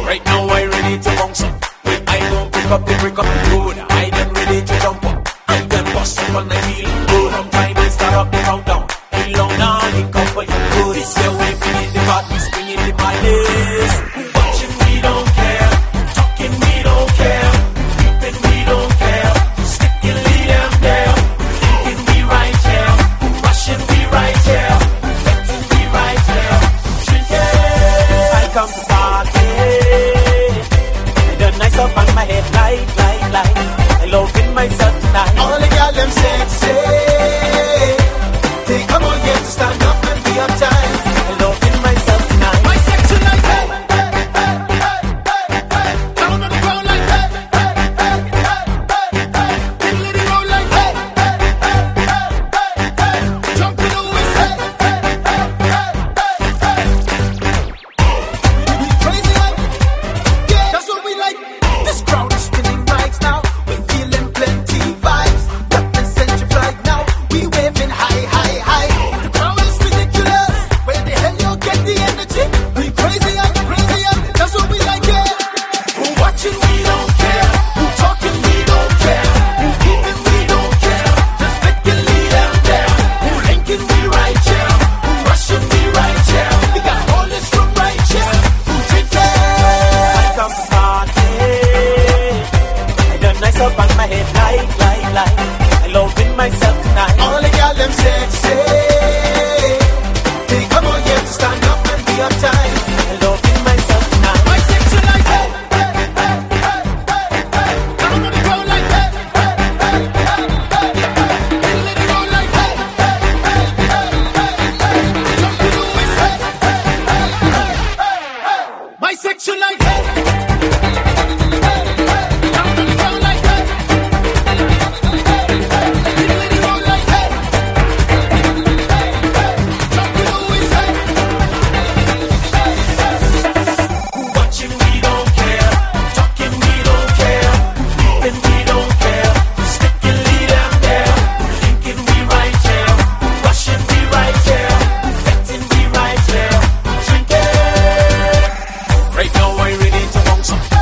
Right now I ready to bounce up. When I don't pick up the road, I am ready to jump up. I am bust up on the heel. From time I start up the countdown. Ain't long now, the couple you good. This year we bringing the party, springing the madness. Watching we don't care, talking we don't care, creeping we don't care, sticking lead them there, thinking we right here, rushing we right here, infecting we right here, drinking. I come to party, with a nice up on my head, light. I loving myself tonight. All the girls them sexy. They come on, get to stand up and be uptight. I loving myself tonight. My section like hey, down on the ground like hey, let it roll like hey, jump in the waist hey, we crazy like, yeah, that's what we like. This crowd is spinning right now. We feeling plenty vibes. Represent your flag now. We waving high. The crowd is ridiculous. Where the hell you get the energy? We crazy up. That's what we like, yeah. Who watching, we don't care. Who talking, we don't care. Who keeping, we don't care. Just pick and lead them there. Who linking, we right here. Who rushing, we right here. We got all this room right here. Who drinking? I come to party. I done nice up on my head, light. I loving myself tonight. All the girls them sexy. They come on, get to stand up and be uptight. I loving myself tonight. My section like hey, down on the ground like hey, let it roll like hey, jump in the waist hey, my section like hey, down on the ground like hey, let it roll like hey, jump in the waist hey. Watching we don't care, talking we don't care, creeping we don't care, sticking lead them there, thinking we right here, rushing we right here, infecting we right here, drinking. Right now I ready to bounce up.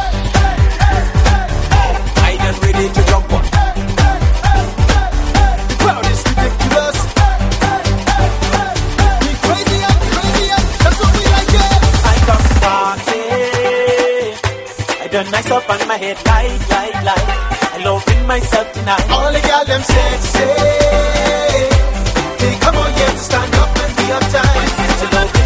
I done ready to jump up. The crowd is ridiculous. We crazy up. That's what we like, yeah. I come to party. I done nice up on my head, light. I loving myself tonight. All the girls them sexy. They come on, get to stand up and be uptight. To love